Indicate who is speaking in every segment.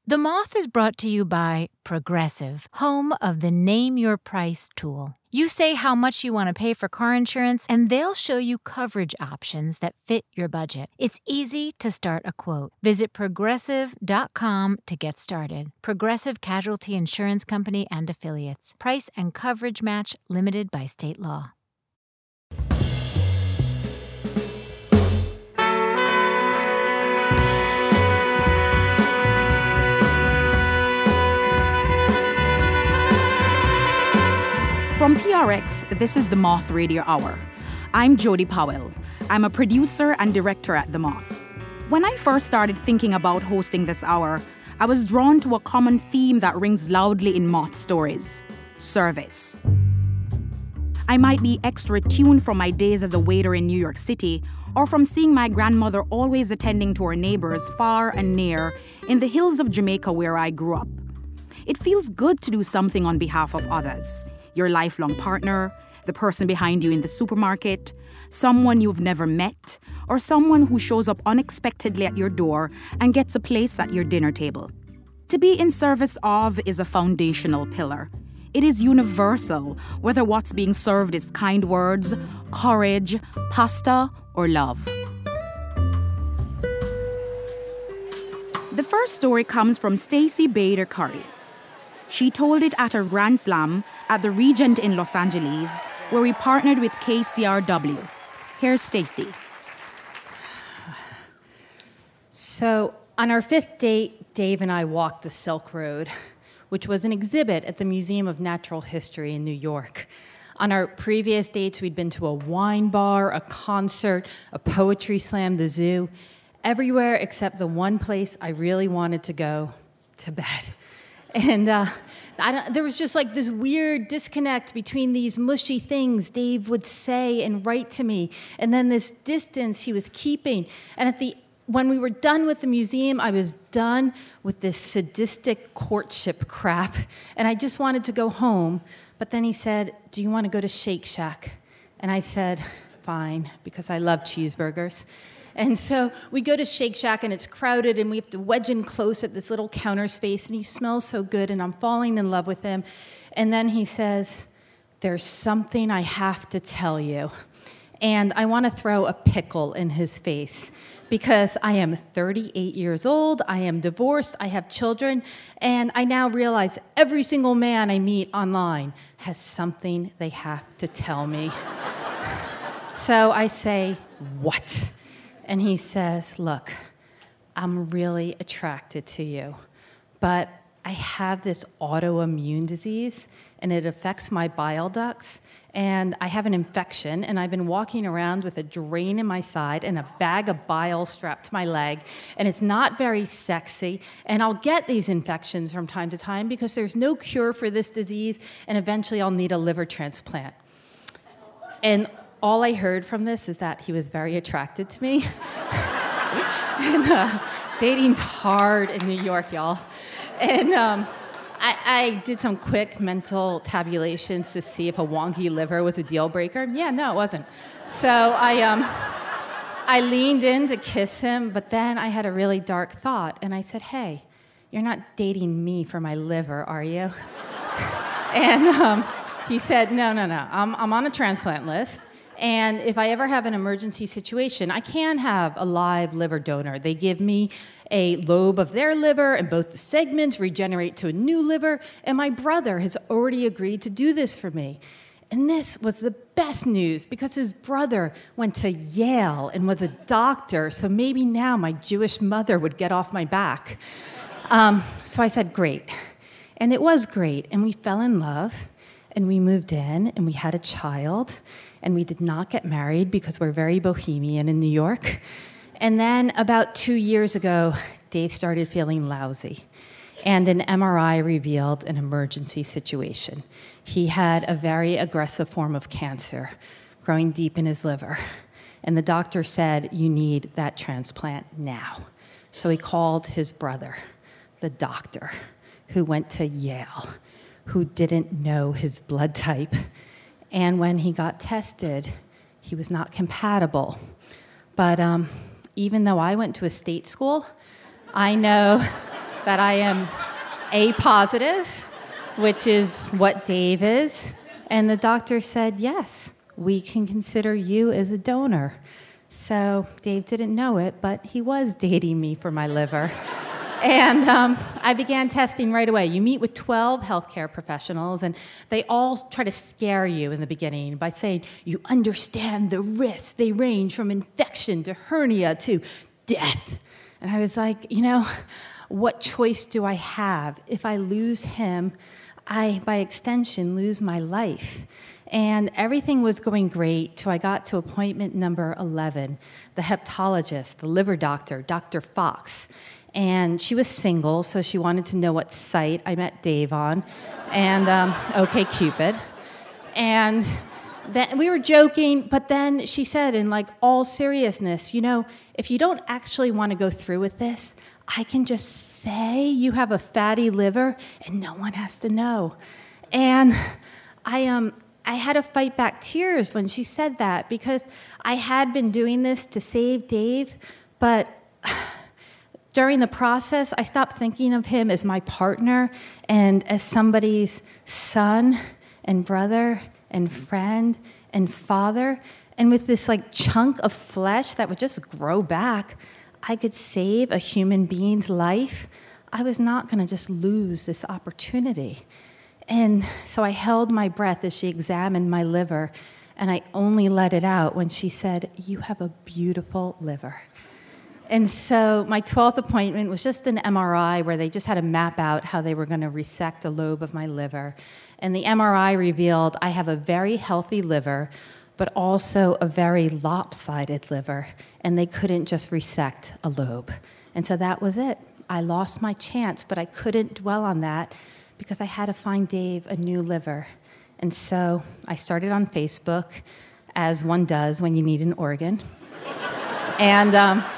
Speaker 1: The Moth is brought to you by Progressive, home of the Name Your Price tool. You say how much you want to pay for car insurance, and they'll show you coverage options that fit your budget. It's easy to start a quote. Visit Progressive.com to get started. Progressive Casualty Insurance Company and Affiliates. Price and coverage match limited by state law.
Speaker 2: From PRX, this is the Moth Radio Hour. I'm Jody Powell. I'm a producer and director at the Moth. When I first started thinking about hosting this hour, I was drawn to a common theme that rings loudly in Moth stories: service. I might be extra tuned from my days as a waiter in New York City, or from seeing my grandmother always attending to her neighbors far and near in the hills of Jamaica where I grew up. It feels good to do something on behalf of others. Your lifelong partner, the person behind you in the supermarket, someone you've never met, or someone who shows up unexpectedly at your door and gets a place at your dinner table. To be in service of is a foundational pillar. It is universal, whether what's being served is kind words, courage, pasta, or love. The first story comes from Stacey Bader Curry. She told it at her Grand Slam at the Regent in Los Angeles, where we partnered with KCRW. Here's Stacey.
Speaker 3: So, on our fifth date, Dave and I walked the Silk Road, which was an exhibit at the Museum of Natural History in New York. On our previous dates, we'd been to a wine bar, a concert, a poetry slam, the zoo, everywhere except the one place I really wanted to go: to bed. And there was just like this weird disconnect between these mushy things Dave would say and write to me, and then this distance he was keeping. And when we were done with the museum, I was done with this sadistic courtship crap, and I just wanted to go home. But then he said, "Do you want to go to Shake Shack?" And I said, "Fine," because I love cheeseburgers. And so we go to Shake Shack, and it's crowded, and we have to wedge in close at this little counter space, and he smells so good, and I'm falling in love with him. And then he says, "There's something I have to tell you." And I want to throw a pickle in his face, because I am 38 years old, I am divorced, I have children, and I now realize every single man I meet online has something they have to tell me. So I say, "What?" And he says, "Look, I'm really attracted to you, but I have this autoimmune disease, and it affects my bile ducts, and I have an infection, and I've been walking around with a drain in my side and a bag of bile strapped to my leg, and it's not very sexy, and I'll get these infections from time to time because there's no cure for this disease, and eventually I'll need a liver transplant." And all I heard from this is that he was very attracted to me. And dating's hard in New York, y'all. And I did some quick mental tabulations to see if a wonky liver was a deal breaker. Yeah, no, it wasn't. So I leaned in to kiss him, but then I had a really dark thought, and I said, "Hey, you're not dating me for my liver, are you?" And he said, No, I'm on a transplant list. And if I ever have an emergency situation, I can have a live liver donor. They give me a lobe of their liver, and both the segments regenerate to a new liver, and my brother has already agreed to do this for me. And this was the best news, because his brother went to Yale and was a doctor, so maybe now my Jewish mother would get off my back. So I said, great. And it was great, and we fell in love, and we moved in, and we had a child, and we did not get married because we're very bohemian in New York. And then about 2 years ago, Dave started feeling lousy, and an MRI revealed an emergency situation. He had a very aggressive form of cancer growing deep in his liver, and the doctor said, "You need that transplant now." So he called his brother, the doctor, who went to Yale, who didn't know his blood type. And when he got tested, he was not compatible. But even though I went to a state school, I know that I am A positive, which is what Dave is. And the doctor said, yes, we can consider you as a donor. So Dave didn't know it, but he was dating me for my liver. And I began testing right away. You meet with 12 healthcare professionals, and they all try to scare you in the beginning by saying, you understand the risks. They range from infection to hernia to death. And I was like, what choice do I have? If I lose him, I, by extension, lose my life. And everything was going great till I got to appointment number 11, the hepatologist, the liver doctor, Dr. Fox. And she was single, so she wanted to know what site I met Dave on, and OkCupid. And then we were joking, but then she said, in all seriousness, if you don't actually want to go through with this, I can just say you have a fatty liver, and no one has to know. And I had to fight back tears when she said that, because I had been doing this to save Dave, but during the process, I stopped thinking of him as my partner and as somebody's son and brother and friend and father. And with this chunk of flesh that would just grow back, I could save a human being's life. I was not going to just lose this opportunity. And so I held my breath as she examined my liver, and I only let it out when she said, you have a beautiful liver. And so my 12th appointment was just an MRI where they just had to map out how they were going to resect a lobe of my liver. And the MRI revealed I have a very healthy liver, but also a very lopsided liver, and they couldn't just resect a lobe. And so that was it. I lost my chance, but I couldn't dwell on that because I had to find Dave a new liver. And so I started on Facebook, as one does when you need an organ. And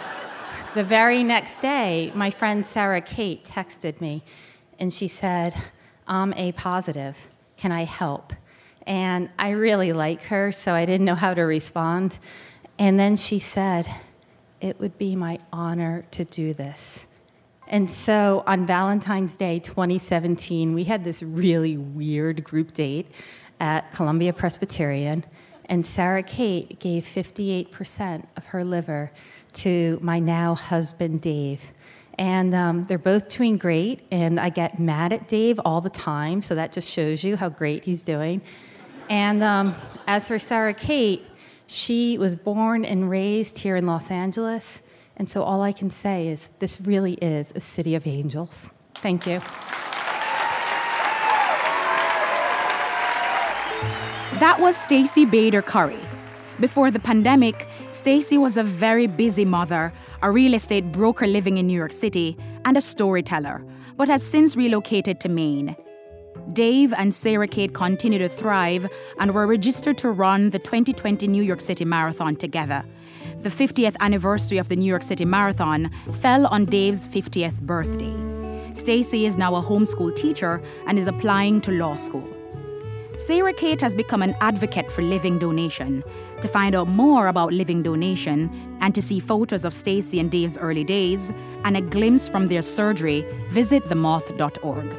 Speaker 3: the very next day, my friend Sarah Kate texted me, and she said, I'm A positive. Can I help? And I really like her, so I didn't know how to respond. And then she said, it would be my honor to do this. And so on Valentine's Day 2017, we had this really weird group date at Columbia Presbyterian, and Sarah Kate gave 58% of her liver to my now husband, Dave. And they're both doing great, and I get mad at Dave all the time, so that just shows you how great he's doing. And as for Sarah Kate, she was born and raised here in Los Angeles, and so all I can say is this really is a city of angels. Thank you.
Speaker 2: That was Stacey Bader Curry. Before the pandemic, Stacey was a very busy mother, a real estate broker living in New York City, and a storyteller, but has since relocated to Maine. Dave and Sarah Kate continue to thrive and were registered to run the 2020 New York City Marathon together. The 50th anniversary of the New York City Marathon fell on Dave's 50th birthday. Stacey is now a homeschool teacher and is applying to law school. Sarah Kate has become an advocate for living donation. To find out more about living donation and to see photos of Stacey and Dave's early days and a glimpse from their surgery, visit themoth.org.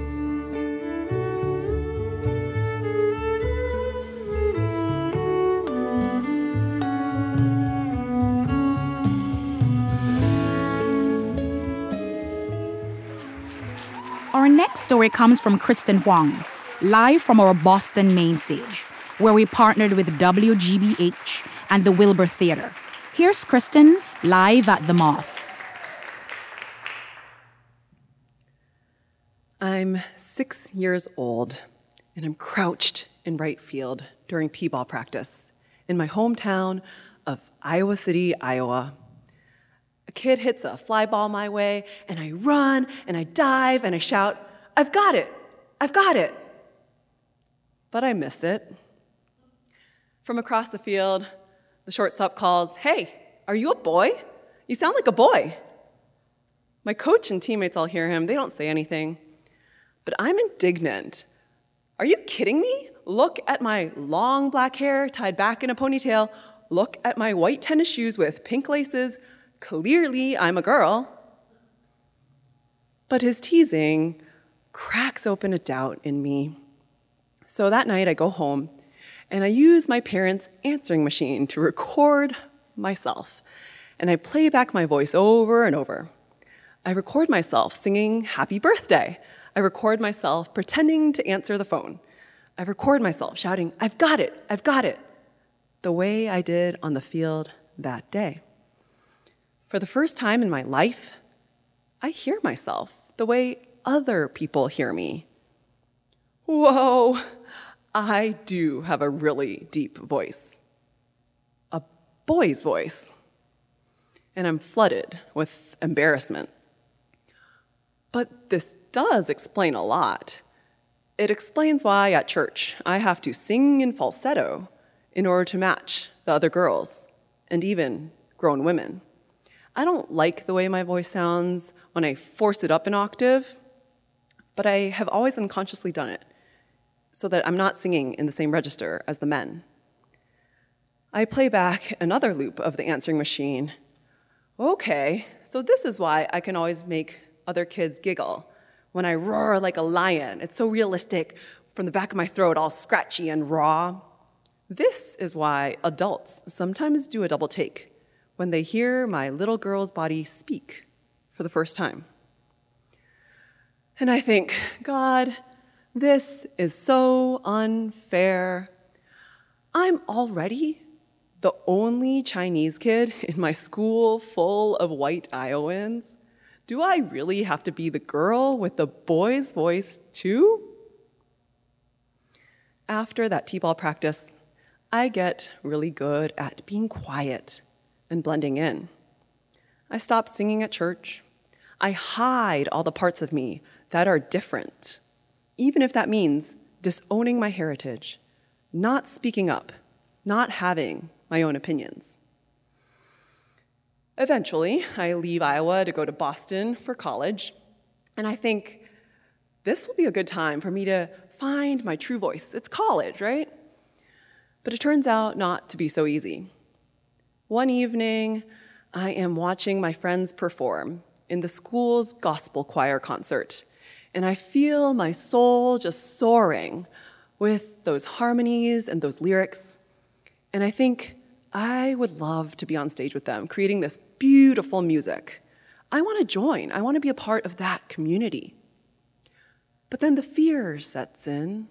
Speaker 2: Our next story comes from Kristen Huang, live from our Boston main stage, where we partnered with WGBH and the Wilbur Theater. Here's Kristen live at The Moth.
Speaker 4: I'm 6 years old, and I'm crouched in right field during t-ball practice in my hometown of Iowa City, Iowa. A kid hits a fly ball my way, and I run, and I dive, and I shout, "I've got it! I've got it!" But I missed it. From across the field, the shortstop calls, "Hey, are you a boy? You sound like a boy." My coach and teammates all hear him. They don't say anything. But I'm indignant. Are you kidding me? Look at my long black hair tied back in a ponytail. Look at my white tennis shoes with pink laces. Clearly, I'm a girl. But his teasing cracks open a doubt in me. So that night I go home and I use my parents' answering machine to record myself. And I play back my voice over and over. I record myself singing happy birthday. I record myself pretending to answer the phone. I record myself shouting, "I've got it, I've got it," the way I did on the field that day. For the first time in my life, I hear myself the way other people hear me. Whoa, I do have a really deep voice. A boy's voice. And I'm flooded with embarrassment. But this does explain a lot. It explains why at church I have to sing in falsetto in order to match the other girls and even grown women. I don't like the way my voice sounds when I force it up an octave, but I have always unconsciously done it so that I'm not singing in the same register as the men. I play back another loop of the answering machine. Okay, so this is why I can always make other kids giggle when I roar like a lion. It's so realistic, from the back of my throat, all scratchy and raw. This is why adults sometimes do a double take when they hear my little girl's body speak for the first time. And I think, God, this is so unfair. I'm already the only Chinese kid in my school full of white Iowans. Do I really have to be the girl with the boy's voice too? After that t-ball practice, I get really good at being quiet and blending in. I stop singing at church. I hide all the parts of me that are different, even if that means disowning my heritage, not speaking up, not having my own opinions. Eventually, I leave Iowa to go to Boston for college, and I think this will be a good time for me to find my true voice. It's college, right? But it turns out not to be so easy. One evening, I am watching my friends perform in the school's gospel choir concert, and I feel my soul just soaring with those harmonies and those lyrics, and I think I would love to be on stage with them, creating this beautiful music. I want to join. I want to be a part of that community. But then the fear sets in.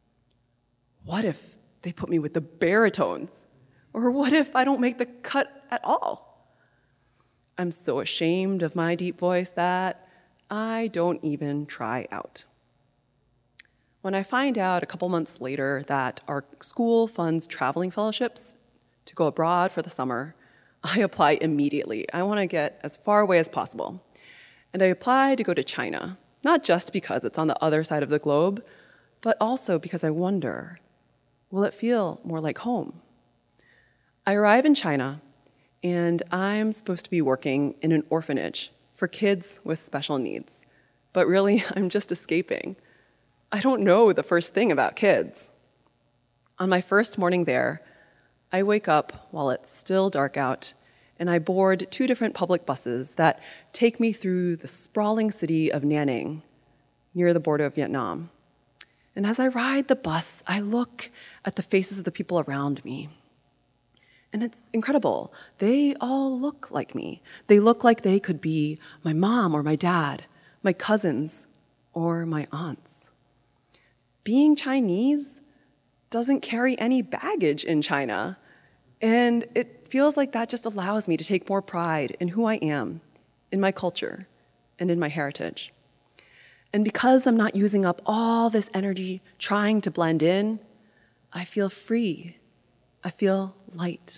Speaker 4: What if they put me with the baritones? Or what if I don't make the cut at all? I'm so ashamed of my deep voice that I don't even try out. When I find out a couple months later that our school funds traveling fellowships to go abroad for the summer, I apply immediately. I want to get as far away as possible. And I apply to go to China, not just because it's on the other side of the globe, but also because I wonder, will it feel more like home? I arrive in China, and I'm supposed to be working in an orphanage for kids with special needs. But really, I'm just escaping. I don't know the first thing about kids. On my first morning there, I wake up while it's still dark out, and I board 2 different public buses that take me through the sprawling city of Nha Ninh, near the border of Vietnam. And as I ride the bus, I look at the faces of the people around me. And it's incredible. They all look like me. They look like they could be my mom or my dad, my cousins, or my aunts. Being Chinese doesn't carry any baggage in China. And it feels like that just allows me to take more pride in who I am, in my culture, and in my heritage. And because I'm not using up all this energy trying to blend in, I feel free. I feel light.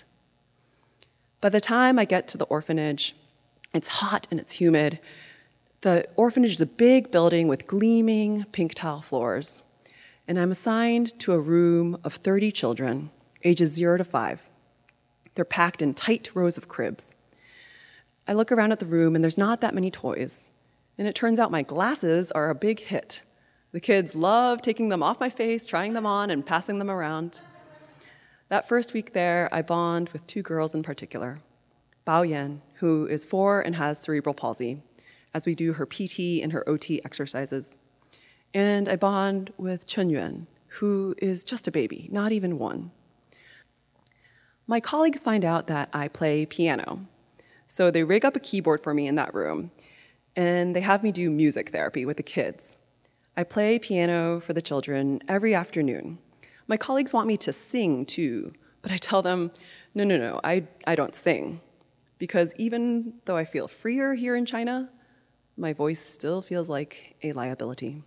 Speaker 4: By the time I get to the orphanage, it's hot and it's humid. The orphanage is a big building with gleaming pink tile floors. And I'm assigned to a room of 30 children, ages 0 to 5. They're packed in tight rows of cribs. I look around at the room, and there's not that many toys. And it turns out my glasses are a big hit. The kids love taking them off my face, trying them on, and passing them around. That first week there, I bond with 2 girls in particular. Bao Yan, who is 4 and has cerebral palsy, as we do her PT and her OT exercises. And I bond with Chen Yuan, who is just a baby, not even one. My colleagues find out that I play piano, so they rig up a keyboard for me in that room, and they have me do music therapy with the kids. I play piano for the children every afternoon. My colleagues want me to sing too, but I tell them, no, I don't sing. Because even though I feel freer here in China, my voice still feels like a liability.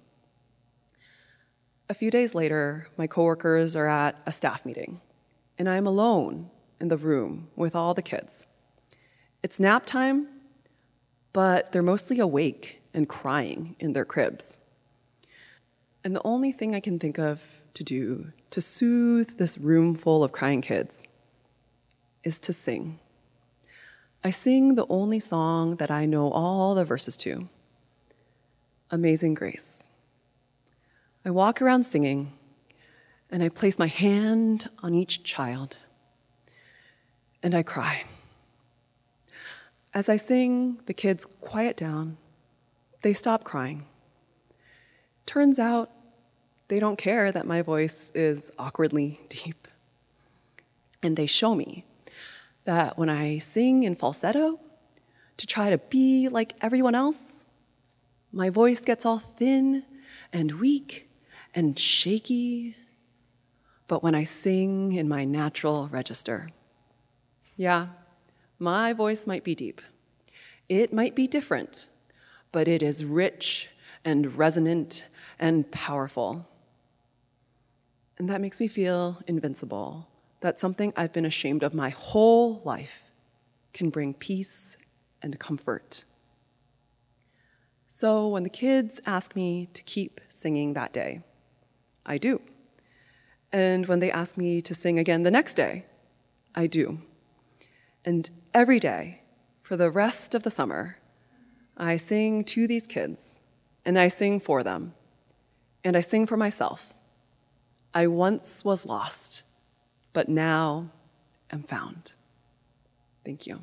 Speaker 4: A few days later, my coworkers are at a staff meeting, and I'm alone in the room with all the kids. It's nap time, but they're mostly awake and crying in their cribs. And the only thing I can think of to do to soothe this room full of crying kids is to sing. I sing the only song that I know all the verses to, Amazing Grace. I walk around singing, and I place my hand on each child, and I cry. As I sing, the kids quiet down. They stop crying. Turns out they don't care that my voice is awkwardly deep. And they show me that when I sing in falsetto to try to be like everyone else, my voice gets all thin and weak and shaky. But when I sing in my natural register, yeah, my voice might be deep. It might be different, but it is rich and resonant and powerful. And that makes me feel invincible, that something I've been ashamed of my whole life can bring peace and comfort. So when the kids ask me to keep singing that day, I do. And when they ask me to sing again the next day, I do. And every day, for the rest of the summer, I sing to these kids, and I sing for them, and I sing for myself. I once was lost, but now am found. Thank you.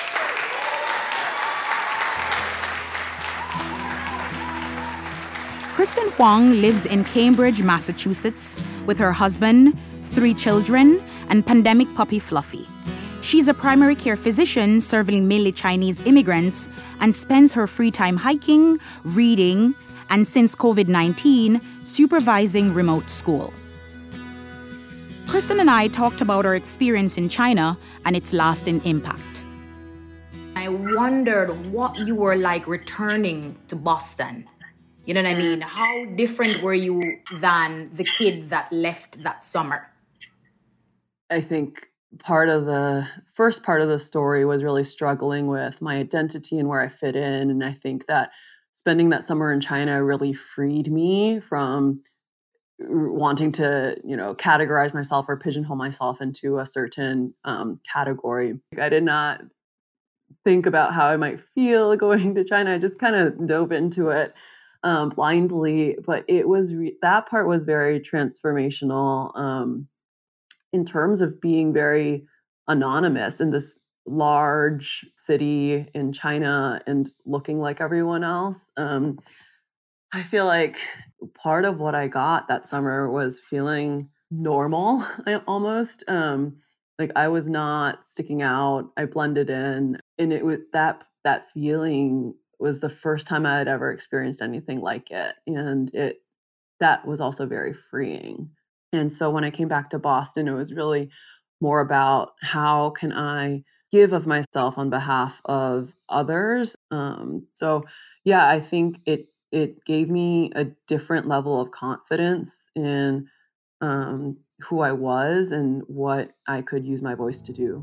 Speaker 2: Kristen Huang lives in Cambridge, Massachusetts, with her husband, 3 children, and pandemic puppy Fluffy. She's a primary care physician serving mainly Chinese immigrants and spends her free time hiking, reading, and since COVID-19, supervising remote school. Kristen and I talked about our experience in China and its lasting impact.
Speaker 5: I wondered what you were like returning to Boston. You know what I mean? How different were you than the kid that left that summer?
Speaker 6: I think the first part of the story was really struggling with my identity and where I fit in. And I think that spending that summer in China really freed me from wanting to, categorize myself or pigeonhole myself into a certain category. I did not think about how I might feel going to China. I just kind of dove into it blindly, but it was that part was very transformational in terms of being very anonymous in this large city in China and looking like everyone else. I feel like part of what I got that summer was feeling normal, almost. Like I was not sticking out. I blended in, and it was that feeling was the first time I had ever experienced anything like it, and that was also very freeing. And so when I came back to Boston, it was really more about how can I give of myself on behalf of others. So yeah, I think it gave me a different level of confidence in who I was and what I could use my voice to do.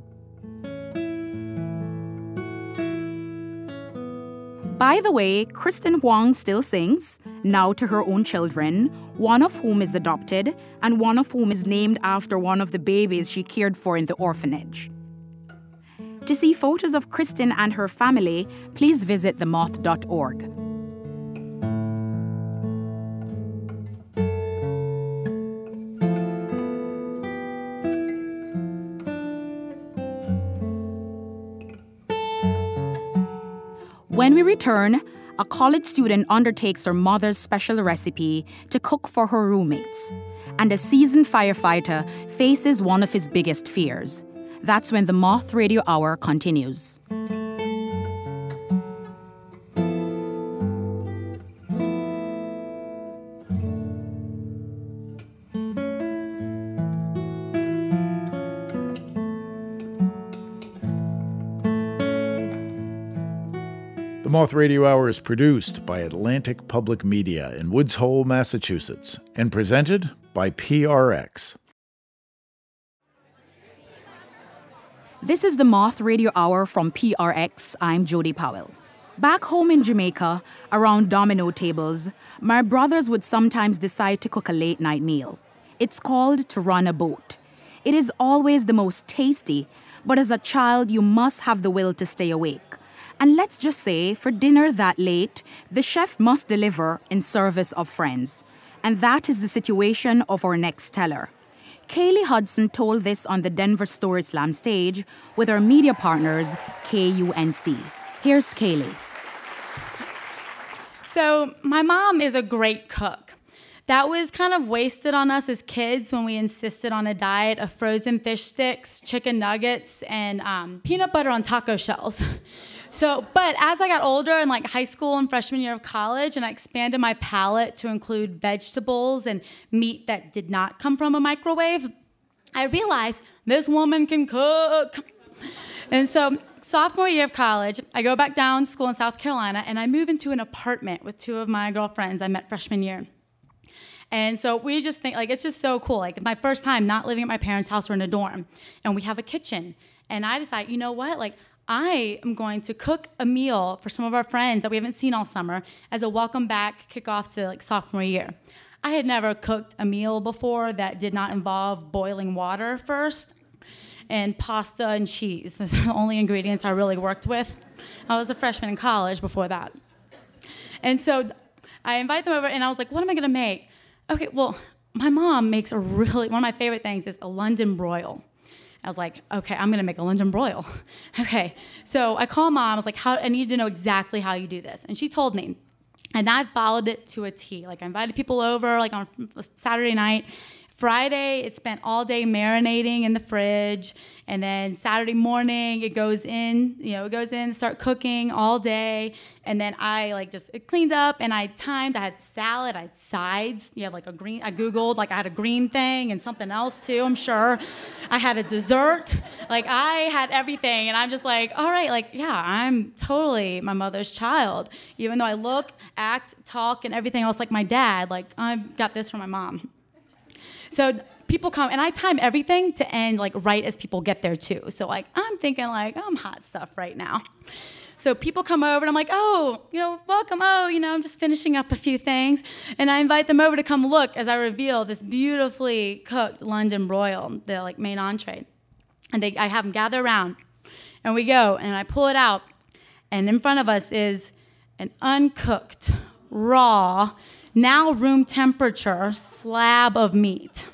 Speaker 2: By the way, Kristen Huang still sings, now to her own children, one of whom is adopted and one of whom is named after one of the babies she cared for in the orphanage. To see photos of Kristen and her family, please visit themoth.org. When we return, a college student undertakes her mother's special recipe to cook for her roommates. And a seasoned firefighter faces one of his biggest fears. That's when the Moth Radio Hour continues.
Speaker 7: The Moth Radio Hour is produced by Atlantic Public Media in Woods Hole, Massachusetts, and presented by PRX.
Speaker 2: This is the Moth Radio Hour from PRX. I'm Jody Powell. Back home in Jamaica, around domino tables, my brothers would sometimes decide to cook a late-night meal. It's called to run a boat. It is always the most tasty, but as a child, you must have the will to stay awake. And let's just say, for dinner that late, the chef must deliver in service of friends. And that is the situation of our next teller. Kaylee Hudson told this on the Denver Story Slam stage with our media partners, KUNC. Here's Kaylee.
Speaker 8: So my mom is a great cook. That was kind of wasted on us as kids when we insisted on a diet of frozen fish sticks, chicken nuggets, and peanut butter on taco shells. But as I got older in like high school and freshman year of college, and I expanded my palate to include vegetables and meat that did not come from a microwave, I realized this woman can cook. And so sophomore year of college, I go back down to school in South Carolina, and I move into an apartment with two of my girlfriends I met freshman year. And so we just think, like, it's just so cool. Like, it's my first time not living at my parents' house or in a dorm. And we have a kitchen. And I decide, you know what? Like, I am going to cook a meal for some of our friends that we haven't seen all summer as a welcome back kickoff to, like, sophomore year. I had never cooked a meal before that did not involve boiling water first and pasta and cheese. Those are the only ingredients I really worked with. I was a freshman in college before that. And so I invite them over, and I was like, what am I going to make? Okay, well, my mom makes one of my favorite things is a London broil. I was like, okay, I'm going to make a London broil. Okay, so I call Mom. I was like, I need to know exactly how you do this. And she told me. And I followed it to a T. Like, I invited people over, like, on Saturday night. Friday, it spent all day marinating in the fridge. And then Saturday morning, it goes in, start cooking all day. And then it cleaned up, and I had salad, I had sides. You have like a green, I Googled, like I had a green thing and something else too, I'm sure. I had a dessert. Like, I had everything. And I'm just like, all right, like, yeah, I'm totally my mother's child. Even though I look, act, talk, and everything else like my dad, like, I got this from my mom. So people come, and I time everything to end like right as people get there too. So like I'm thinking like I'm hot stuff right now. So people come over, and I'm like, oh, welcome. Oh, I'm just finishing up a few things, and I invite them over to come look as I reveal this beautifully cooked London broil, the like main entree. And I have them gather around, and we go, and I pull it out, and in front of us is an uncooked, raw, now room temperature slab of meat.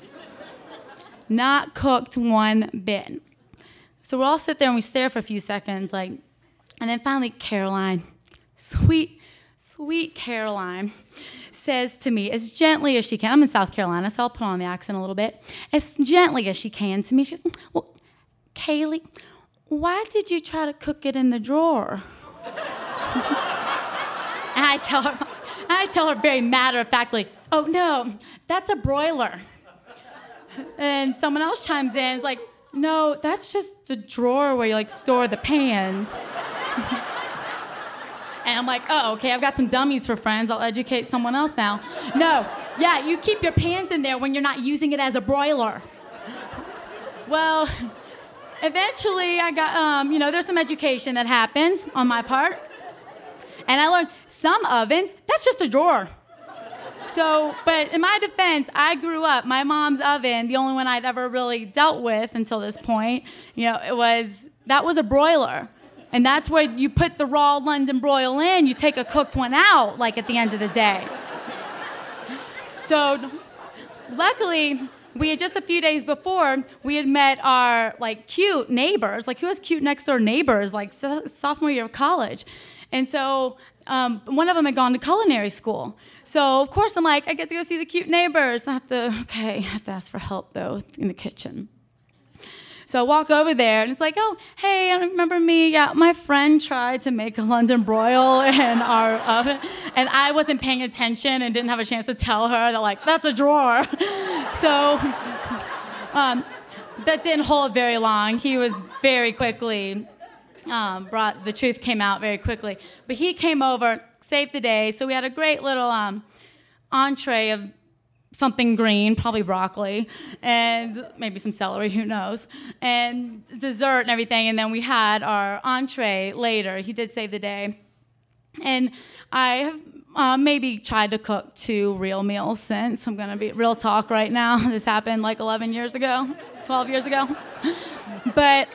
Speaker 8: Not cooked one bit. So we'll all sit there and we stare for a few seconds, like, and then finally Caroline, sweet Caroline, says to me as gently as she can, I'm in South Carolina, so I'll put on the accent a little bit, as gently as she can to me, she goes, well, Kaylee, why did you try to cook it in the drawer? And I tell her very matter-of-factly, oh, no, that's a broiler. And someone else chimes in, is like, no, that's just the drawer where you, like, store the pans. And I'm like, oh, okay, I've got some dummies for friends. I'll educate someone else now. No, yeah, you keep your pans in there when you're not using it as a broiler. Well, eventually I got, there's some education that happens on my part. And I learned some ovens, that's just a drawer. So, but in my defense, I grew up, my mom's oven, the only one I'd ever really dealt with until this point, that was a broiler. And that's where you put the raw London broil in, you take a cooked one out, like at the end of the day. So, luckily, we had just a few days before, we had met our, like, cute neighbors. Like, who has cute next-door neighbors, like, sophomore year of college? And so one of them had gone to culinary school. So, of course, I'm like, I get to go see the cute neighbors. I have to ask for help, though, in the kitchen. So I walk over there, and it's like, oh, hey, I remember me? Yeah, my friend tried to make a London broil in our oven, and I wasn't paying attention and didn't have a chance to tell her that, like, that's a drawer. So that didn't hold very long. He was very quickly, the truth came out very quickly. But he came over, saved the day, so we had a great little entree of something green, probably broccoli, and maybe some celery, who knows, and dessert and everything, and then we had our entree later. He did save the day. And I have maybe tried to cook 2 real meals since. I'm gonna be real talk right now. This happened like 11 years ago, 12 years ago. But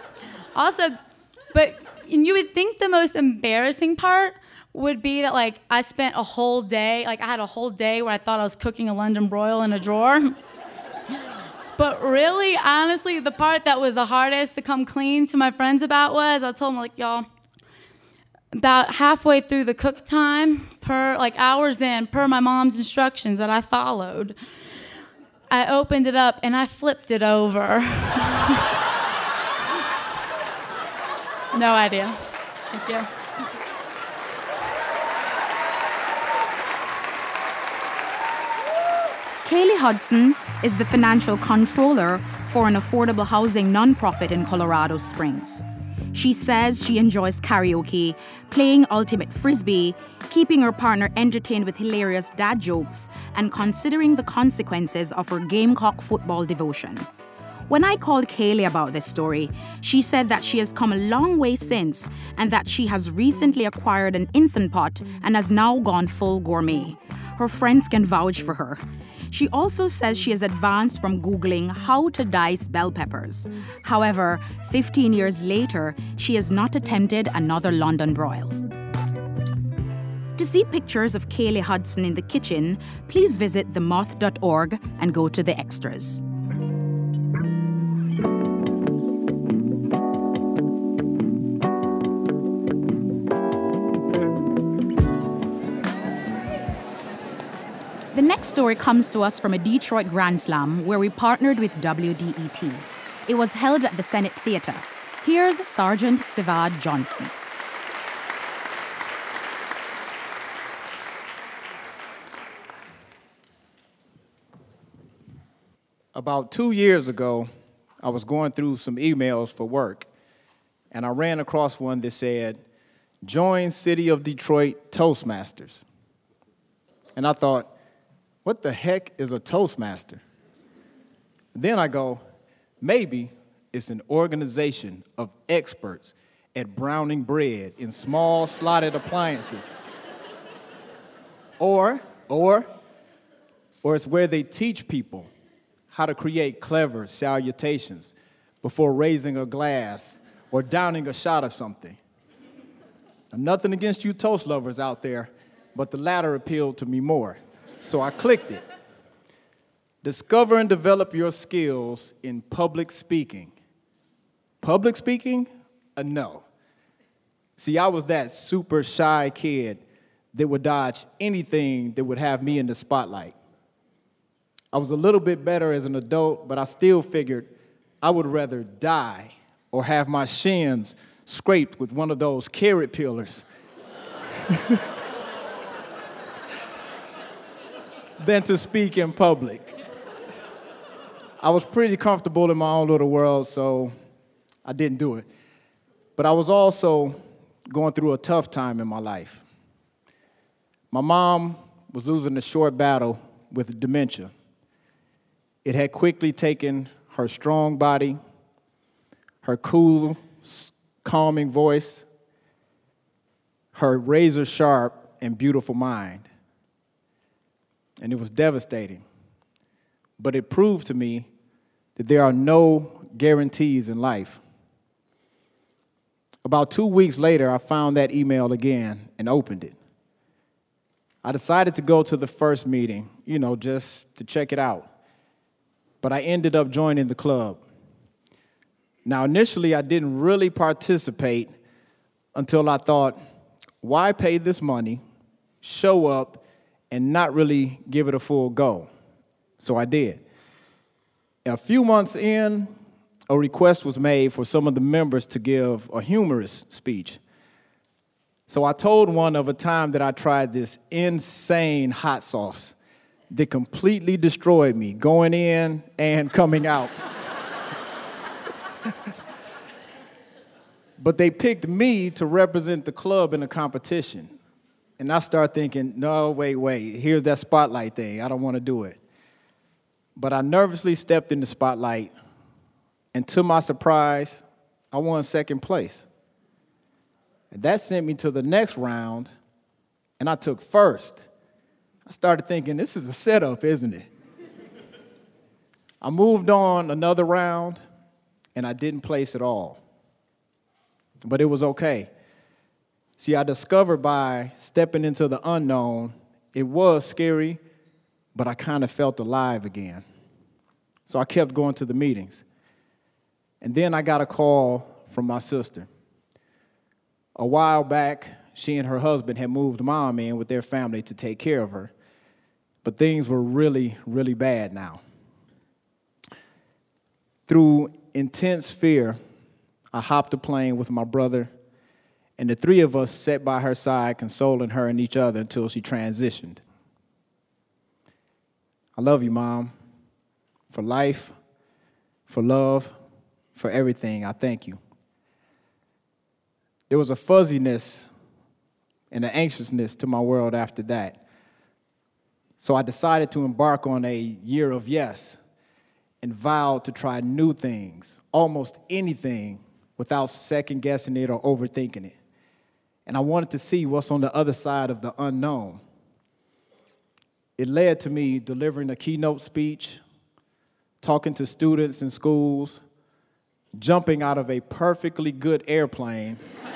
Speaker 8: you would think the most embarrassing part would be that, like, I spent a whole day, like, I had a whole day where I thought I was cooking a London broil in a drawer. But really, honestly, the part that was the hardest to come clean to my friends about was, I told them, like, y'all, about halfway through the cook time, hours in, per my mom's instructions that I followed, I opened it up and I flipped it over. No idea. Thank you.
Speaker 2: Kaylee Hudson is the financial controller for an affordable housing nonprofit in Colorado Springs. She says she enjoys karaoke, playing ultimate frisbee, keeping her partner entertained with hilarious dad jokes, and considering the consequences of her Gamecock football devotion. When I called Kaylee about this story, she said that she has come a long way since and that she has recently acquired an Instant Pot and has now gone full gourmet. Her friends can vouch for her. She also says she has advanced from Googling how to dice bell peppers. However, 15 years later, she has not attempted another London broil. To see pictures of Kaylee Hudson in the kitchen, please visit themoth.org and go to the extras. The next story comes to us from a Detroit Grand Slam where we partnered with WDET. It was held at the Senate Theater. Here's Sergeant Sivad Johnson.
Speaker 9: About 2 years ago, I was going through some emails for work, and I ran across one that said, "Join City of Detroit Toastmasters." And I thought, what the heck is a Toastmaster? Then I go, maybe it's an organization of experts at browning bread in small slotted appliances. Or it's where they teach people how to create clever salutations before raising a glass or downing a shot of something. Now, nothing against you toast lovers out there, but the latter appealed to me more. So I clicked it. Discover and develop your skills in public speaking. Public speaking? No. See, I was that super shy kid that would dodge anything that would have me in the spotlight. I was a little bit better as an adult, but I still figured I would rather die or have my shins scraped with one of those carrot peelers than to speak in public. I was pretty comfortable in my own little world, so I didn't do it. But I was also going through a tough time in my life. My mom was losing a short battle with dementia. It had quickly taken her strong body, her cool, calming voice, her razor-sharp and beautiful mind. And it was devastating. But it proved to me that there are no guarantees in life. About 2 weeks later, I found that email again and opened it. I decided to go to the first meeting, just to check it out. But I ended up joining the club. Now, initially, I didn't really participate until I thought, why pay this money, show up, and not really give it a full go? So I did. A few months in, a request was made for some of the members to give a humorous speech. So I told one of a time that I tried this insane hot sauce that completely destroyed me, going in and coming out. But they picked me to represent the club in a competition. And I started thinking, no, wait, here's that spotlight thing. I don't want to do it. But I nervously stepped in the spotlight, and to my surprise, I won second place. And that sent me to the next round, and I took first. I started thinking, this is a setup, isn't it? I moved on another round, and I didn't place at all. But it was okay. See, I discovered by stepping into the unknown, it was scary, but I kind of felt alive again. So I kept going to the meetings. And then I got a call from my sister. A while back, she and her husband had moved Mom in with their family to take care of her. But things were really, really bad now. Through intense fear, I hopped a plane with my brother, and the three of us sat by her side, consoling her and each other until she transitioned. I love you, Mom, for life, for love, for everything. I thank you. There was a fuzziness and an anxiousness to my world after that. So I decided to embark on a year of yes and vowed to try new things, almost anything, without second-guessing it or overthinking it. And I wanted to see what's on the other side of the unknown. It led to me delivering a keynote speech, talking to students in schools, jumping out of a perfectly good airplane.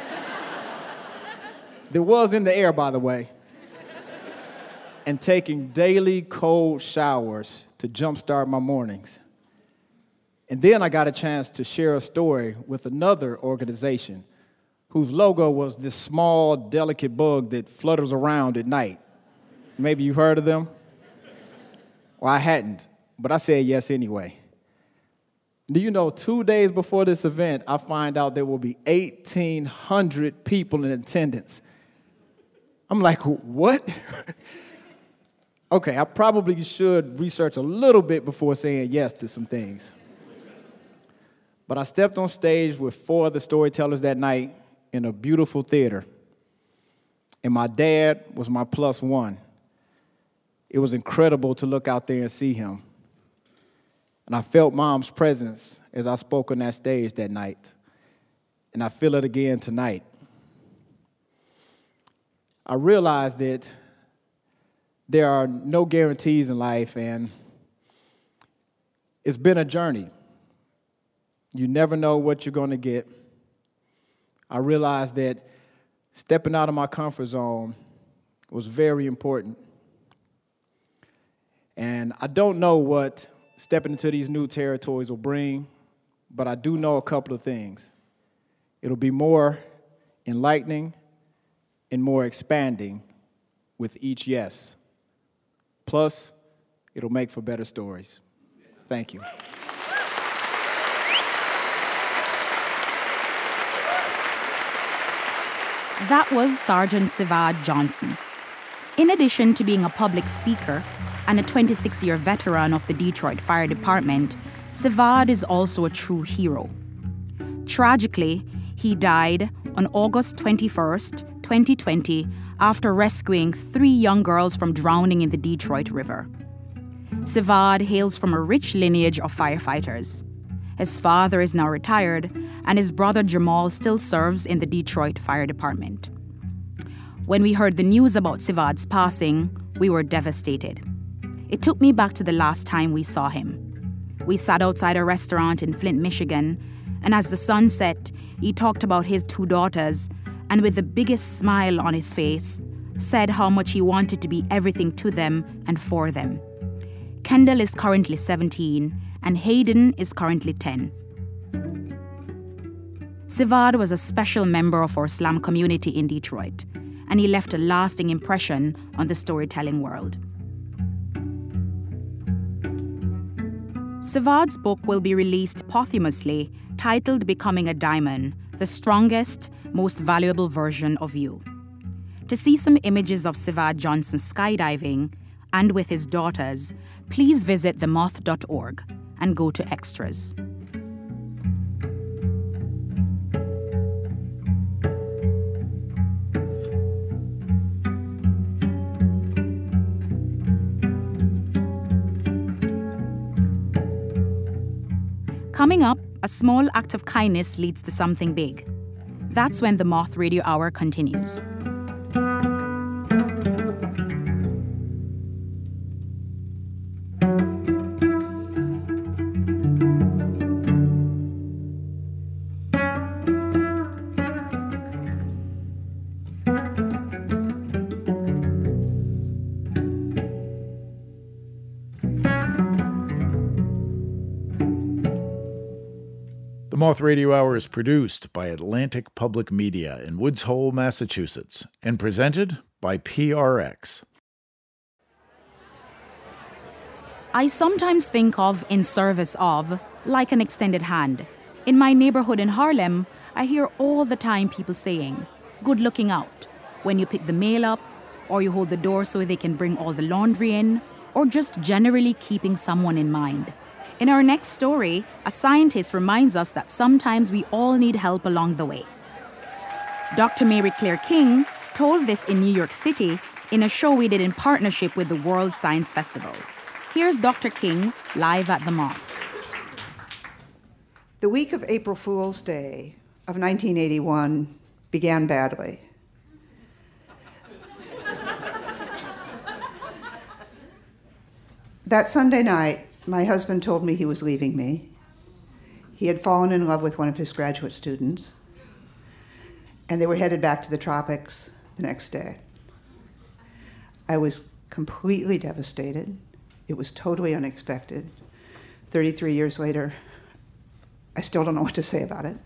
Speaker 9: That was in the air, by the way, and taking daily cold showers to jumpstart my mornings. And then I got a chance to share a story with another organization whose logo was this small, delicate bug that flutters around at night. Maybe you've heard of them? Well, I hadn't, but I said yes anyway. Do you know, 2 days before this event, I find out there will be 1,800 people in attendance. I'm like, what? Okay, I probably should research a little bit before saying yes to some things. But I stepped on stage with 4 other storytellers that night in a beautiful theater. And my dad was my +1. It was incredible to look out there and see him. And I felt Mom's presence as I spoke on that stage that night. And I feel it again tonight. I realized that there are no guarantees in life, and it's been a journey. You never know what you're going to get. I realized that stepping out of my comfort zone was very important. And I don't know what stepping into these new territories will bring, but I do know a couple of things. It'll be more enlightening and more expanding with each yes. Plus, it'll make for better stories. Thank you.
Speaker 2: That was Sergeant Sivad Johnson. In addition to being a public speaker and a 26-year veteran of the Detroit Fire Department, Sivad is also a true hero. Tragically, he died on August 21st, 2020, after rescuing 3 young girls from drowning in the Detroit River. Sivad hails from a rich lineage of firefighters. His father is now retired, and his brother Jamal still serves in the Detroit Fire Department. When we heard the news about Sivad's passing, we were devastated. It took me back to the last time we saw him. We sat outside a restaurant in Flint, Michigan, and as the sun set, he talked about his 2 daughters, and with the biggest smile on his face, said how much he wanted to be everything to them and for them. Kendall is currently 17, and Hayden is currently 10. Sivad was a special member of our Slam community in Detroit, and he left a lasting impression on the storytelling world. Savard's book will be released posthumously, titled Becoming a Diamond, The Strongest, Most Valuable Version of You. To see some images of Savard Johnson skydiving and with his daughters, please visit themoth.org and go to Extras. Coming up, a small act of kindness leads to something big. That's when the Moth Radio Hour continues.
Speaker 7: The Moth Radio Hour is produced by Atlantic Public Media in Woods Hole, Massachusetts, and presented by PRX.
Speaker 2: I sometimes think of in service of like an extended hand. In my neighborhood in Harlem, I hear all the time people saying, "Good looking out," when you pick the mail up, or you hold the door so they can bring all the laundry in, or just generally keeping someone in mind. In our next story, a scientist reminds us that sometimes we all need help along the way. Dr. Mary Claire King told this in New York City in a show we did in partnership with the World Science Festival. Here's Dr. King live at the Moth.
Speaker 10: The week of April Fool's Day of 1981 began badly. That Sunday night, my husband told me he was leaving me. He had fallen in love with one of his graduate students, and they were headed back to the tropics the next day. I was completely devastated. It was totally unexpected. 33 years later, I still don't know what to say about it.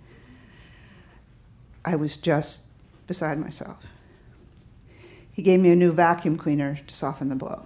Speaker 10: I was just beside myself. He gave me a new vacuum cleaner to soften the blow.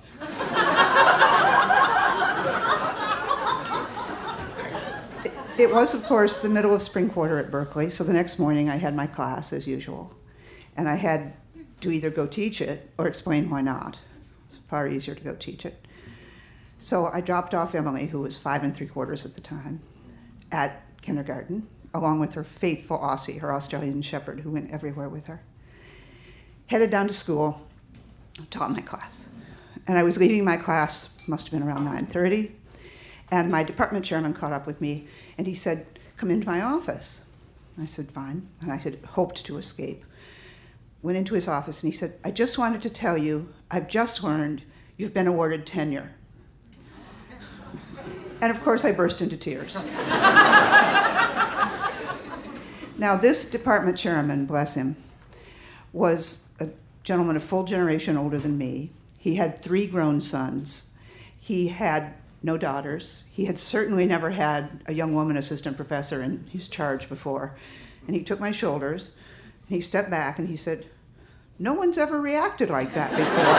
Speaker 10: It was, of course, the middle of spring quarter at Berkeley, so the next morning I had my class as usual, and I had to either go teach it or explain why not. It's far easier to go teach it. So I dropped off Emily, who was 5 3/4 at the time, at kindergarten, along with her faithful Aussie, her Australian Shepherd, who went everywhere with her. Headed down to school, taught my class. And I was leaving my class, must have been around 9:30, and my department chairman caught up with me, and he said, "Come into my office." I said, "Fine," and I had hoped to escape. Went into his office, and he said, "I just wanted to tell you, I've just learned you've been awarded tenure." And of course, I burst into tears. Now, this department chairman, bless him, was a gentleman a full generation older than me. He had 3 grown sons. He had no daughters. He had certainly never had a young woman assistant professor in his charge before. And he took my shoulders, and he stepped back, and he said, "No one's ever reacted like that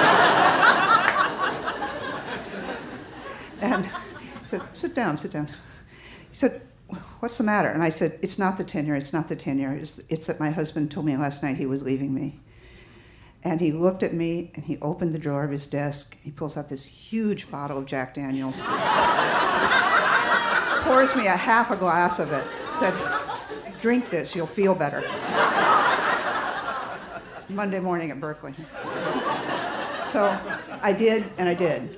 Speaker 10: before." And he said, "Sit down, sit down." He said, "What's the matter?" And I said, "It's not the tenure, it's not the tenure. It's that my husband told me last night he was leaving me." And he looked at me, and he opened the drawer of his desk. He pulls out this huge bottle of Jack Daniels, pours me a half a glass of it, said, "Drink this, you'll feel better." It's Monday morning at Berkeley. So I did, and I did.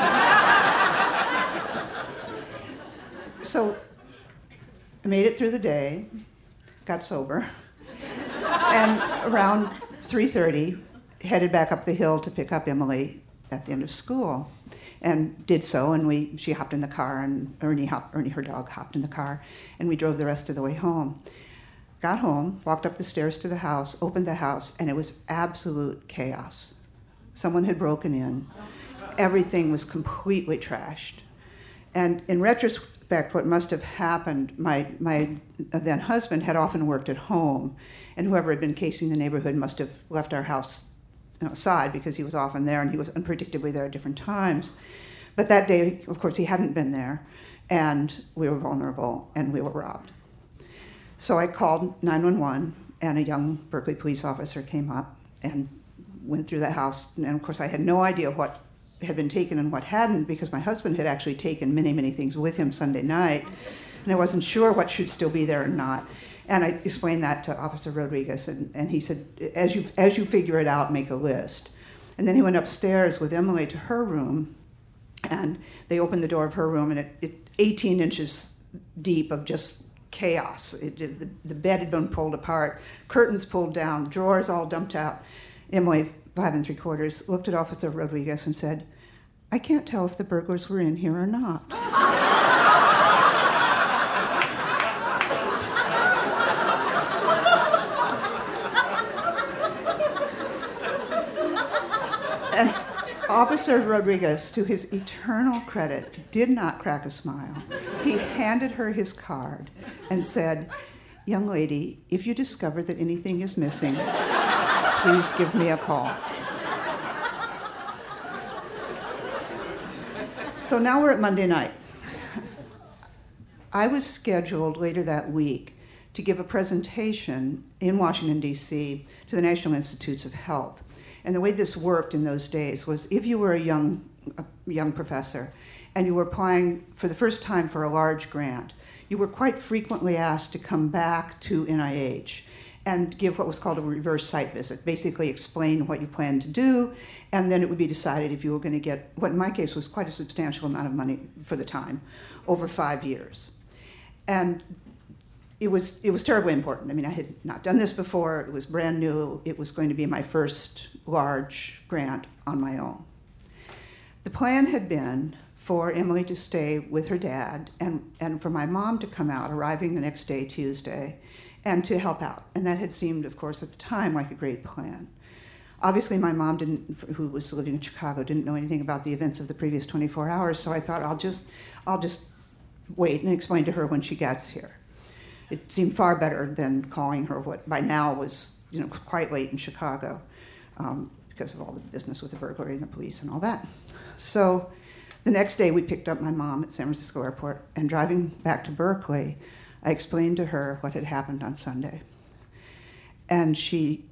Speaker 10: So I made it through the day, got sober, and around 3:30, headed back up the hill to pick up Emily at the end of school, and did so. And she hopped in the car, and Ernie, her dog, hopped in the car, and we drove the rest of the way home. Got home, walked up the stairs to the house, opened the house, and it was absolute chaos. Someone had broken in. Everything was completely trashed. And in retrospect, what must have happened, my then husband had often worked at home, and whoever had been casing the neighborhood must have left our house aside because he was often there and he was unpredictably there at different times. But that day, of course, he hadn't been there, and we were vulnerable and we were robbed. So I called 911, and a young Berkeley police officer came up and went through the house. And of course, I had no idea what had been taken and what hadn't, because my husband had actually taken many, many things with him Sunday night, and I wasn't sure what should still be there or not. And I explained that to Officer Rodriguez, and he said, as you figure it out, make a list. And then he went upstairs with Emily to her room, and they opened the door of her room, and it 18 inches deep of just chaos. The bed had been pulled apart, curtains pulled down, drawers all dumped out. Emily, 5 3/4, looked at Officer Rodriguez and said, "I can't tell if the burglars were in here or not." And Officer Rodriguez, to his eternal credit, did not crack a smile. He handed her his card and said, "Young lady, if you discover that anything is missing, please give me a call." So now we're at Monday night. I was scheduled later that week to give a presentation in Washington, D.C. to the National Institutes of Health. And the way this worked in those days was if you were a young professor and you were applying for the first time for a large grant, you were quite frequently asked to come back to NIH and give what was called a reverse site visit, basically explain what you planned to do, and then it would be decided if you were going to get, what in my case was quite a substantial amount of money for the time, over 5 years. And it was terribly important. I mean, I had not done this before. It was brand new. It was going to be my first large grant on my own. The plan had been for Emily to stay with her dad and for my mom to come out, arriving the next day, Tuesday, and to help out. And that had seemed, of course, at the time like a great plan. Obviously, my mom who was living in Chicago, didn't know anything about the events of the previous 24 hours, so I thought I'll just wait and explain to her when she gets here. It seemed far better than calling her what by now was, quite late in Chicago, because of all the business with the burglary and the police and all that. So the next day we picked up my mom at San Francisco Airport, and driving back to Berkeley, I explained to her what had happened on Sunday. And she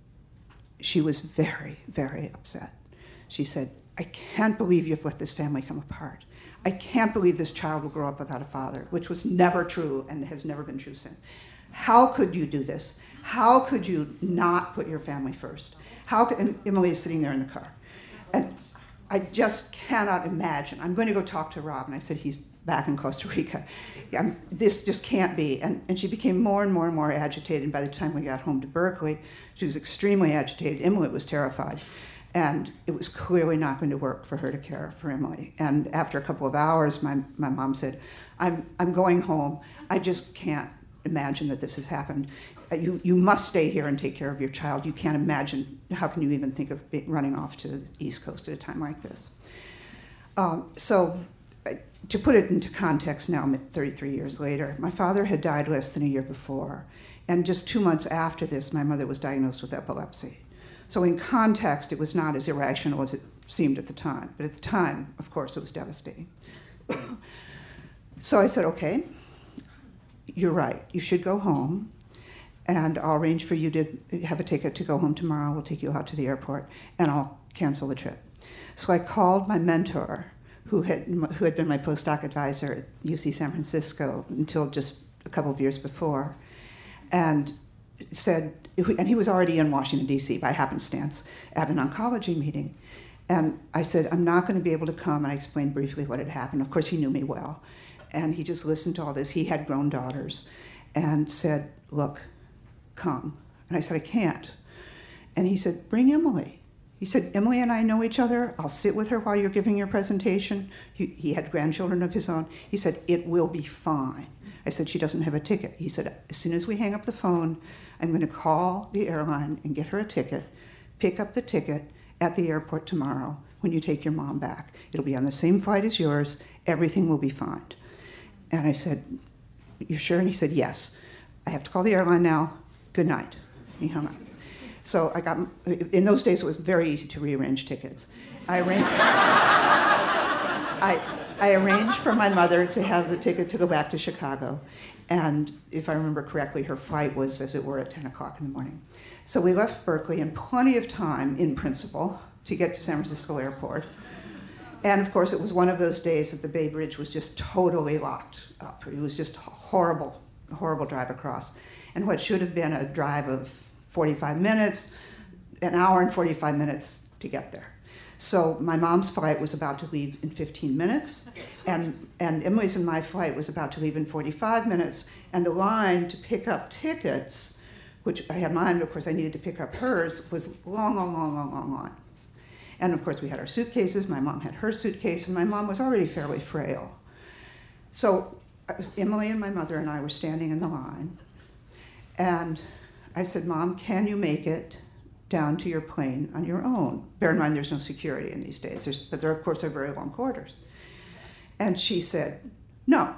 Speaker 10: was very, very upset. She said, "I can't believe you've let this family come apart. I can't believe this child will grow up without a father," which was never true and has never been true since. "How could you do this? How could you not put your family first? And Emily is sitting there in the car. And I just cannot imagine. I'm going to go talk to Rob. And I said, he's back in Costa Rica. This just can't be. And she became more and more and more agitated. By the time we got home to Berkeley, she was extremely agitated. Emily was terrified. And it was clearly not going to work for her to care for Emily. And after a couple of hours, my mom said, I'm going home. I just can't imagine that this has happened. You must stay here and take care of your child. You can't imagine, how can you even think of running off to the East Coast at a time like this? So to put it into context now, 33 years later, my father had died less than a year before. And just 2 months after this, my mother was diagnosed with epilepsy. So in context, it was not as irrational as it seemed at the time. But at the time, of course, it was devastating. So I said, okay, you're right. You should go home. And I'll arrange for you to have a ticket to go home tomorrow. We'll take you out to the airport, and I'll cancel the trip. So I called my mentor, who had been my postdoc advisor at UC San Francisco until just a couple of years before, and he was already in Washington, D.C. by happenstance at an oncology meeting. And I said, I'm not going to be able to come. And I explained briefly what had happened. Of course, he knew me well. And he just listened to all this. He had grown daughters and said, look, come. And I said, I can't. And he said, bring Emily. He said, Emily and I know each other. I'll sit with her while you're giving your presentation. He had grandchildren of his own. He said, it will be fine. I said, she doesn't have a ticket. He said, as soon as we hang up the phone, I'm going to call the airline and get her a ticket, pick up the ticket at the airport tomorrow when you take your mom back. It'll be on the same flight as yours. Everything will be fine. And I said, you sure? And he said, yes. I have to call the airline now. Good night. He hung up. So I got, in those days it was very easy to rearrange tickets. I arranged for my mother to have the ticket to go back to Chicago. And if I remember correctly, her flight was, as it were, at 10 o'clock in the morning. So we left Berkeley in plenty of time, in principle, to get to San Francisco Airport. And of course, it was one of those days that the Bay Bridge was just totally locked up. It was just a horrible drive across. And what should have been a drive of 45 minutes, an hour and 45 minutes to get there. So my mom's flight was about to leave in 15 minutes, and Emily's and my flight was about to leave in 45 minutes, and the line to pick up tickets, which I had mine, of course I needed to pick up hers, was long. And of course we had our suitcases, my mom had her suitcase, and my mom was already fairly frail. So Emily and my mother and I were standing in the line, and I said, Mom, can you make it down to your plane on your own? Bear in mind, there's no security in these days, but there, of course, are very long corridors. And she said, no.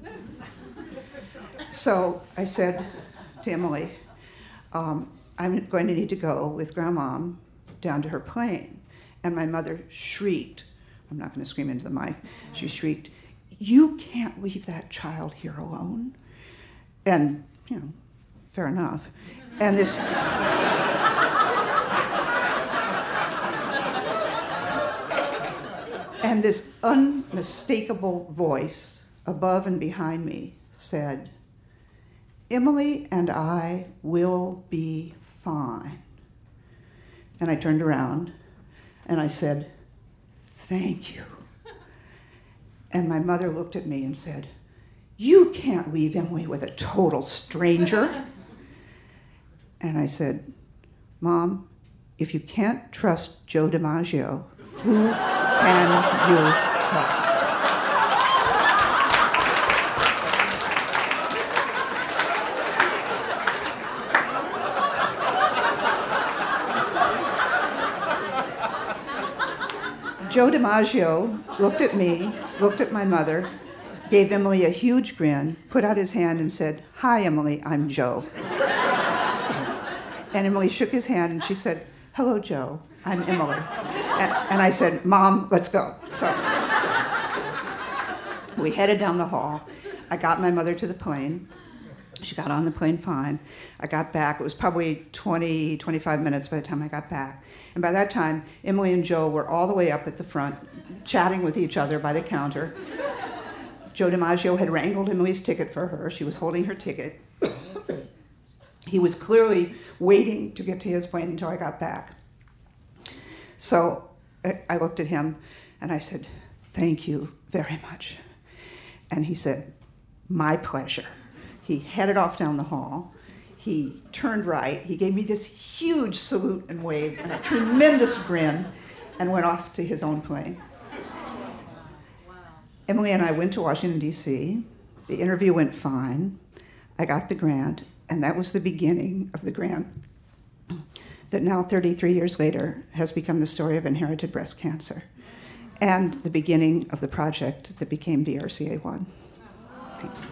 Speaker 10: So I said to Emily, I'm going to need to go with Grandmom down to her plane. And my mother shrieked. I'm not going to scream into the mic. She shrieked, you can't leave that child here alone. And, fair enough. And this... And this unmistakable voice above and behind me said, Emily and I will be fine. And I turned around and I said, thank you. And my mother looked at me and said, you can't leave Emily with a total stranger. And I said, Mom, if you can't trust Joe DiMaggio, who can you trust? Joe DiMaggio looked at me, looked at my mother, gave Emily a huge grin, put out his hand and said, hi, Emily, I'm Joe. And Emily shook his hand and she said, hello, Joe, I'm Emily. And I said, Mom, let's go. So we headed down the hall. I got my mother to the plane. She got on the plane fine. I got back. It was probably 20, 25 minutes by the time I got back. And by that time, Emily and Joe were all the way up at the front, chatting with each other by the counter. Joe DiMaggio had wrangled Emily's ticket for her. She was holding her ticket. He was clearly waiting to get to his plane until I got back. So I looked at him and I said, thank you very much. And he said, my pleasure. He headed off down the hall. He turned right. He gave me this huge salute and wave and a tremendous grin and went off to his own plane. Emily and I went to Washington, D.C. The interview went fine. I got the grant, and that was the beginning of the grant that now, 33 years later, has become the story of inherited breast cancer and the beginning of the project that became BRCA1. Thanks.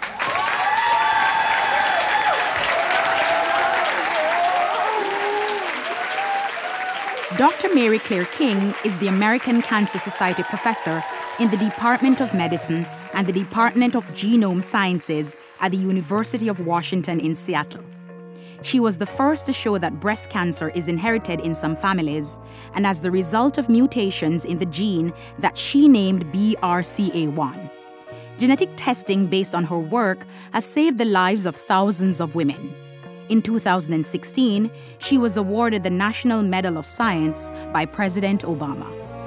Speaker 2: Dr. Mary Claire King is the American Cancer Society professor in the Department of Medicine and the Department of Genome Sciences at the University of Washington in Seattle. She was the first to show that breast cancer is inherited in some families and as the result of mutations in the gene that she named BRCA1. Genetic testing based on her work has saved the lives of thousands of women. In 2016, she was awarded the National Medal of Science by President Obama.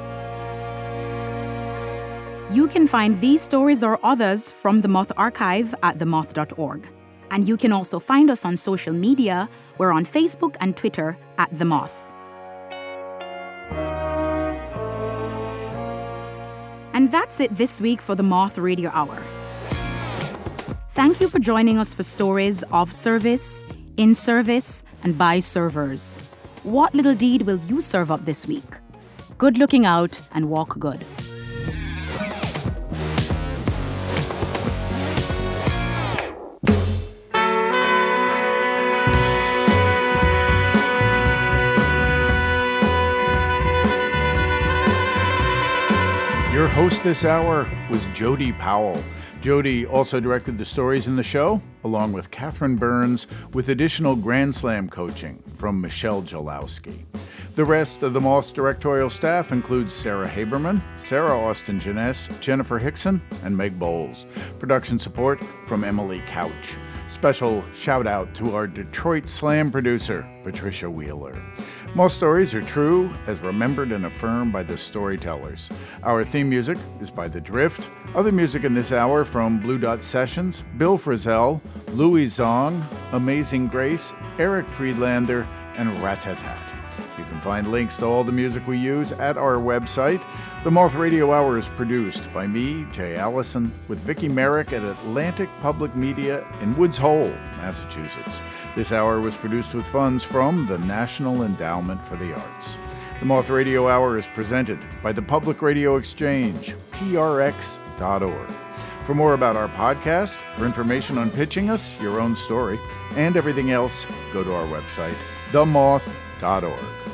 Speaker 2: You can find these stories or others from the Moth Archive at themoth.org. And you can also find us on social media. We're on Facebook and Twitter at The Moth. And that's it this week for the Moth Radio Hour. Thank you for joining us for stories of service, in service, and by servers. What little deed will you serve up this week? Good looking out and walk good.
Speaker 7: Your host this hour was Jody Powell. Jody also directed the stories in the show, along with Catherine Burns, with additional Grand Slam coaching from Michelle Jalowski. The rest of the Moth's directorial staff includes Sarah Haberman, Sarah Austin Jeunesse, Jennifer Hickson, and Meg Bowles. Production support from Emily Couch. Special shout out to our Detroit Slam producer, Patricia Wheeler. Moth stories are true, as remembered and affirmed by the storytellers. Our theme music is by The Drift. Other music in this hour from Blue Dot Sessions, Bill Frisell, Louis Zong, Amazing Grace, Eric Friedlander, and Ratatat. You can find links to all the music we use at our website. The Moth Radio Hour is produced by me, Jay Allison, with Vicki Merrick at Atlantic Public Media in Woods Hole, Massachusetts. This hour was produced with funds from the National Endowment for the Arts. The Moth Radio Hour is presented by the Public Radio Exchange, prx.org. For more about our podcast, for information on pitching us, your own story, and everything else, go to our website, themoth.org.